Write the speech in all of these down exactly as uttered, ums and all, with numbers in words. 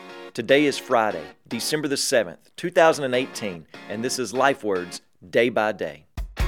Today is Friday, December the seventh, two thousand eighteen, and this is Life Words Day by Day.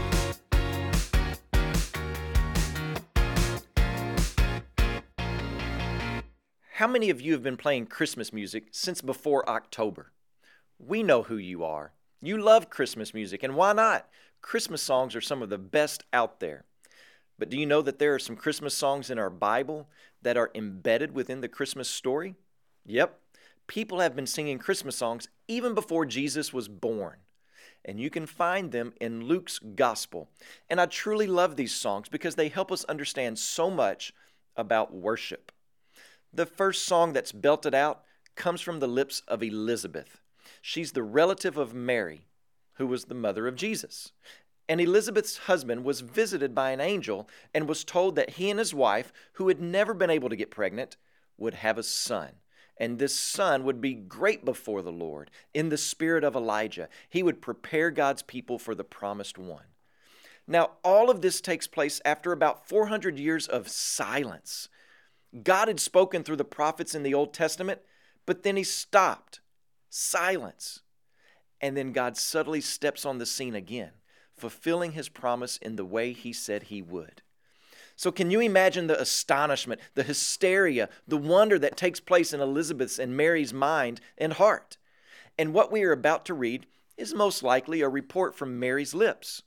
How many of you have been playing Christmas music since before October? We know who you are. You love Christmas music, and why not? Christmas songs are some of the best out there. But do you know that there are some Christmas songs in our Bible that are embedded within the Christmas story? Yep. People have been singing Christmas songs even before Jesus was born. And you can find them in Luke's Gospel. And I truly love these songs because they help us understand so much about worship. The first song that's belted out comes from the lips of Elizabeth. She's the relative of Mary, who was the mother of Jesus. And Elizabeth's husband was visited by an angel and was told that he and his wife, who had never been able to get pregnant, would have a son. And this son would be great before the Lord in the spirit of Elijah. He would prepare God's people for the promised one. Now, all of this takes place after about four hundred years of silence. God had spoken through the prophets in the Old Testament, but then he stopped. Silence. And then God subtly steps on the scene again, fulfilling his promise in the way he said he would. So can you imagine the astonishment, the hysteria, the wonder that takes place in Elizabeth's and Mary's mind and heart? And what we are about to read is most likely a report from Mary's lips.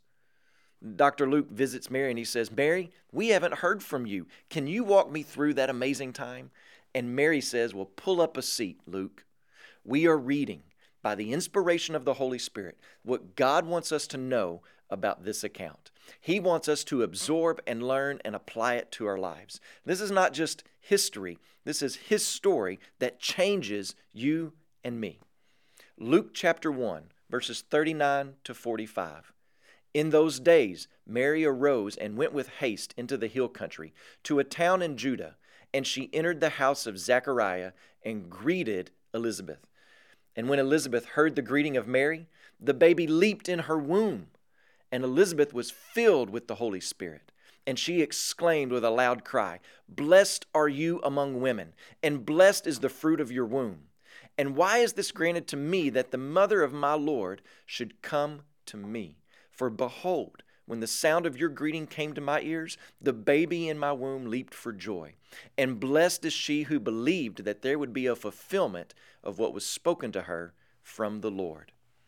Doctor Luke visits Mary and he says, "Mary, we haven't heard from you. Can you walk me through that amazing time?" And Mary says, "Well, pull up a seat, Luke. We are reading, by the inspiration of the Holy Spirit, what God wants us to know about this account. He wants us to absorb and learn and apply it to our lives. This is not just history. This is his story that changes you and me." Luke chapter one, verses thirty-nine to forty-five. In those days, Mary arose and went with haste into the hill country, to a town in Judah, and she entered the house of Zechariah and greeted Elizabeth. And when Elizabeth heard the greeting of Mary, the baby leaped in her womb. And Elizabeth was filled with the Holy Spirit. And she exclaimed with a loud cry, "Blessed are you among women, and blessed is the fruit of your womb. And why is this granted to me, that the mother of my Lord should come to me? For behold, when the sound of your greeting came to my ears, the baby in my womb leaped for joy. And blessed is she who believed that there would be a fulfillment of what was spoken to her from the Lord."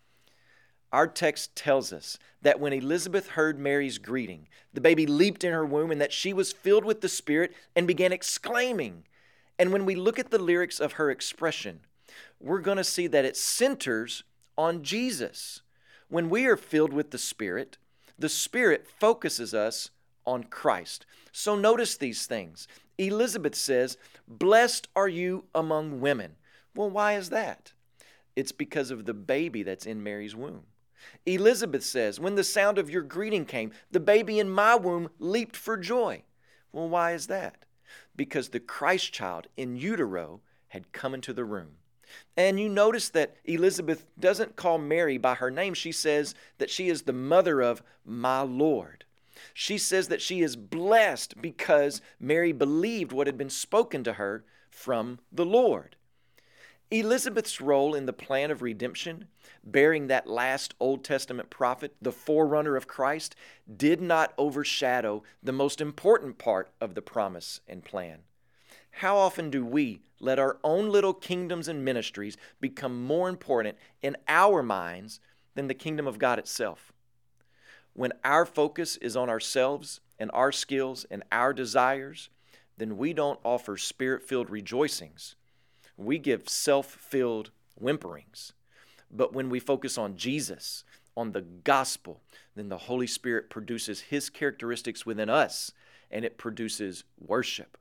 Our text tells us that when Elizabeth heard Mary's greeting, the baby leaped in her womb and that she was filled with the Spirit and began exclaiming. And when we look at the lyrics of her expression, we're going to see that it centers on Jesus. When we are filled with the Spirit, the Spirit focuses us on Christ. So notice these things. Elizabeth says, "Blessed are you among women." Well, why is that? It's because of the baby that's in Mary's womb. Elizabeth says, "When the sound of your greeting came, the baby in my womb leaped for joy." Well, why is that? Because the Christ child in utero had come into the room. And you notice that Elizabeth doesn't call Mary by her name. She says that she is the mother of my Lord. She says that she is blessed because Mary believed what had been spoken to her from the Lord. Elizabeth's role in the plan of redemption, bearing that last Old Testament prophet, the forerunner of Christ, did not overshadow the most important part of the promise and plan. How often do we let our own little kingdoms and ministries become more important in our minds than the kingdom of God itself? When our focus is on ourselves and our skills and our desires, then we don't offer spirit-filled rejoicings. We give self-filled whimperings. But when we focus on Jesus, on the gospel, then the Holy Spirit produces his characteristics within us, and it produces worship.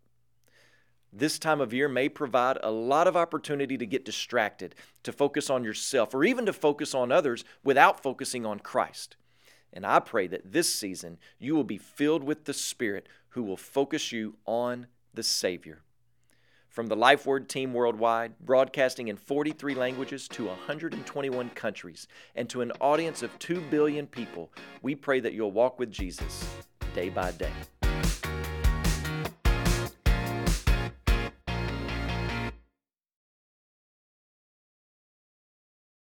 This time of year may provide a lot of opportunity to get distracted, to focus on yourself, or even to focus on others without focusing on Christ. And I pray that this season you will be filled with the Spirit who will focus you on the Savior. From the Life Word team worldwide, broadcasting in forty-three languages to one hundred twenty-one countries, and to an audience of two billion people, we pray that you'll walk with Jesus day by day.